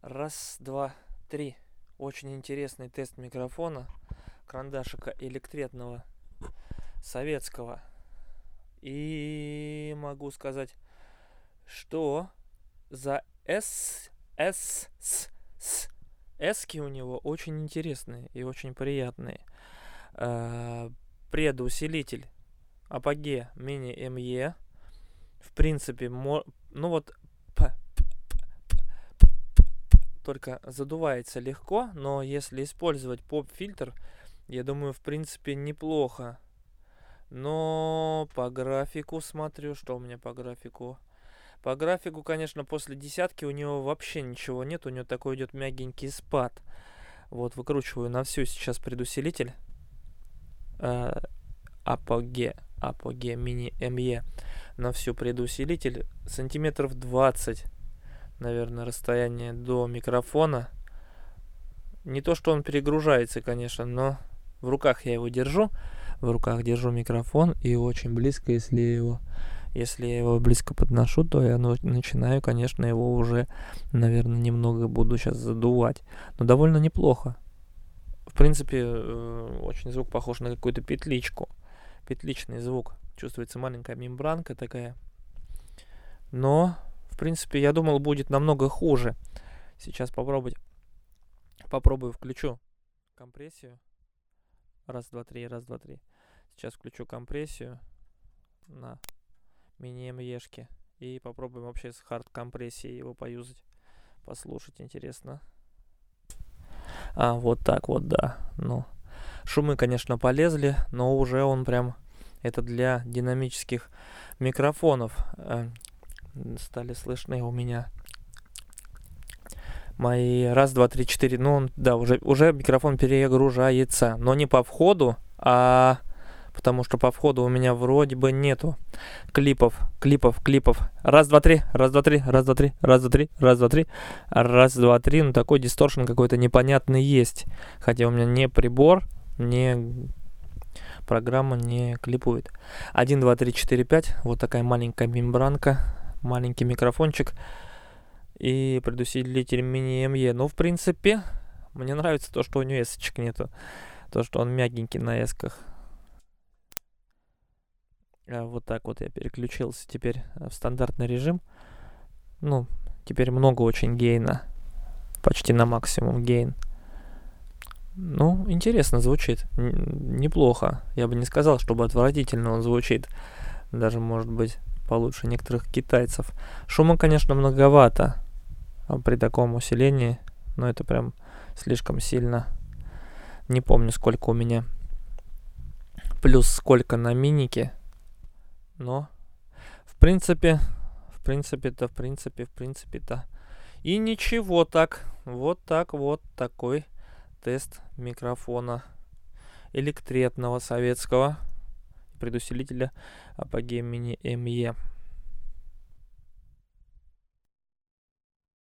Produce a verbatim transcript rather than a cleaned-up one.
Раз, два, три. Очень интересный тест микрофона карандашика электретного советского. И могу сказать, что за S, S, S, S, эски у него очень интересные и очень приятные. Э, предусилитель Apogee Mini эм и. В принципе, мо, ну вот только задувается легко, но если использовать поп-фильтр, я думаю, в принципе, неплохо. Но по графику смотрю, что у меня по графику. По графику, конечно, после десятки у него вообще ничего нет, у него такой идет мягенький спад. Вот, выкручиваю на всю сейчас предусилитель. Э, Apogee, Apogee Mini эм и. На всю предусилитель сантиметров двадцать. Наверное, расстояние до микрофона. Не то, что он перегружается, конечно, но в руках я его держу. В руках держу микрофон, и очень близко, если я его, если я его близко подношу, то я начинаю, конечно, его уже, наверное, немного буду сейчас задувать. Но довольно неплохо. В принципе, очень звук похож на какую-то петличку. Петличный звук. Чувствуется маленькая мембранка такая. Но... В принципе, я думал, будет намного хуже. Сейчас попробовать. Попробую, включу компрессию. Раз, два, три, раз, два, три. Сейчас включу компрессию на мини эм и-шке. И попробуем вообще с хард-компрессией его поюзать. Послушать, интересно. А, вот так вот, да. Ну, шумы, конечно, полезли, но уже он прям... Это для динамических микрофонов. Стали слышны у меня мои раз, два, три, четыре. Ну, он, да, уже, уже микрофон перегружается, но не по входу, а потому что по входу у меня вроде бы нету клипов, клипов, клипов. Раз, два, три, раз, два, три, раз, два, три, раз, два, три, раз, два, три, раз, два, три. Ну, такой дисторшн какой-то непонятный есть. Хотя у меня не прибор, не... программа не клипует. один, два, три, четыре, пять. Вот такая маленькая мембранка. Маленький микрофончик и предусилитель мини эм и. Ну, в принципе, мне нравится то, что у него эсочек нету. То, что он мягенький на эсках. А вот так вот я переключился теперь в стандартный режим. Ну, теперь много очень гейна. Почти на максимум гейн. Ну, интересно звучит. Н- неплохо. Я бы не сказал, чтобы отвратительно он звучит. Даже, может быть, получше некоторых китайцев. Шума, конечно, многовато при таком усилении, но это прям слишком сильно. Не помню, сколько у меня плюс сколько на минике, но в принципе, в принципе-то, в принципе, в принципе-то и ничего так. Вот так вот такой тест микрофона электретного советского предусилителя Apogee Mini эм и.